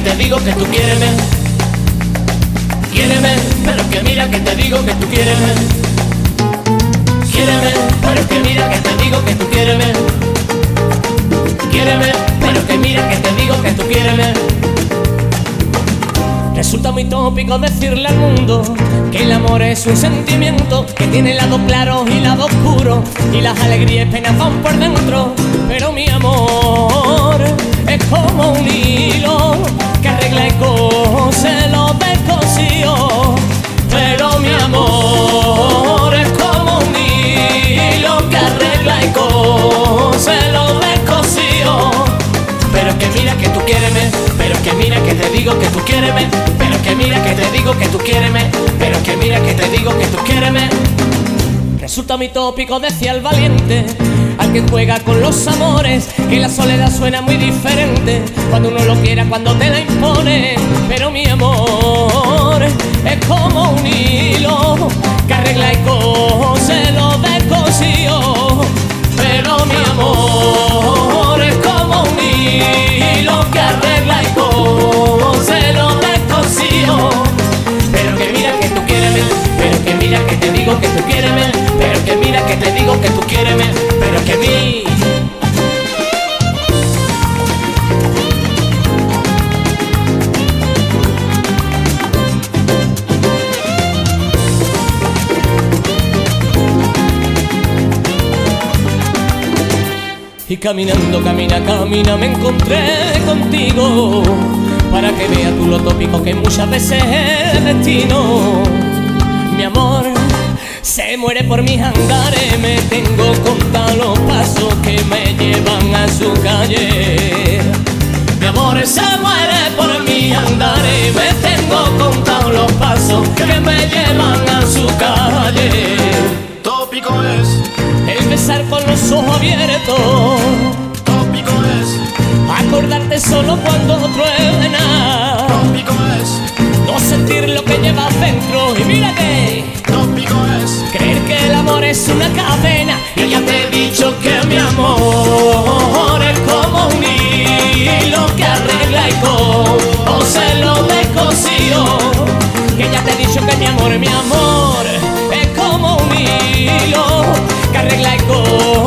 te digo que tú quiéreme. Quiéreme, pero que mira que te digo que tú quiéreme. Quiéreme, pero que mira que te digo que tú quiéreme. Quiéreme, pero que mira que te digo que tú quiéreme. Resulta muy tópico decirle al mundo que el amor es un sentimiento que tiene lados claros y lados oscuros, y las alegrías y penas van por dentro. Pero mi amor es como un hilo que arregla y cose lo descosido. Pero mi amor es como un hilo que arregla y cose lo descosido. Pero que mira que tú quiéreme, pero que mira que te digo que tú quiéreme, pero que mira que te digo que tú quiéreme, pero que mira que te digo que tú quiéreme. Resulta muy tópico, decía el valiente, al que juega con los amores, que la soledad suena muy diferente cuando uno lo quiera, cuando te la impone. Pero mi amor es como un hilo que arregla y cose lo descosido. Pero mi amor es como un hilo que arregla y cose lo descosido. Pero que mira que tú quiéreme, pero que mira que te digo que tú quiéreme, pero que mira que te digo que tú quiéreme, pero que mí. Y caminando, camina, me encontré contigo, para que veas tú lo tópico que muchas veces es el destino. Mi amor se muere por mis andares, me tengo contados los pasos que me llevan a su calle. Mi amor se muere por mis andares, me tengo contados los pasos que me llevan a su calle. Tópico es el besar con los ojos abiertos, tópico es acordarte solo cuando truena, tópico es no sentir lo que llevas dentro. Y mira que tópico es creer que el amor es una cadena. Y ya te he dicho que mi amor es como un hilo que arregla y cose lo descosido. Que ya te he dicho que mi amor es como un hilo que arregla y cose